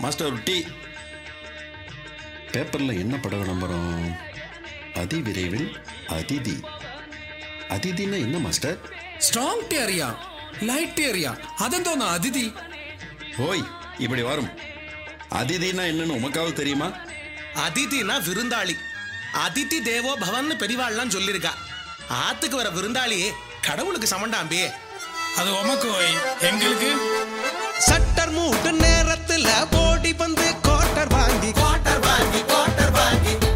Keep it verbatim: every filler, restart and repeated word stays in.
Master ஒரு tea. பேப்பர்ல என்ன பட விளம்பரம்? அதி விரைவில் அதிதி. அதிதினா என்ன மாஸ்டர்? ஸ்ட்ராங் டேரியா, லைட் டேரியா, அதெந்தோன்னா அதிதி. ஓய், இப்படி வரும். அதிதினா என்னன்னு உமக்காவது தெரியுமா? அதிதினா விருந்தாளி. அதிதி தேவோ பவன் பெரிவாள்லாம் சொல்லிருக்கா. ஆத்துக்கு வர விருந்தாளி கடவுளுக்கு சமண்டாம்பே. அது உமக்கு ஓய், எங்களுக்கு சட்டர் மூட்டு நேரத்துல போடி வந்து கோட்டர் வாங்கி கோட்டர் வாங்கி கோட்டர் வாங்கி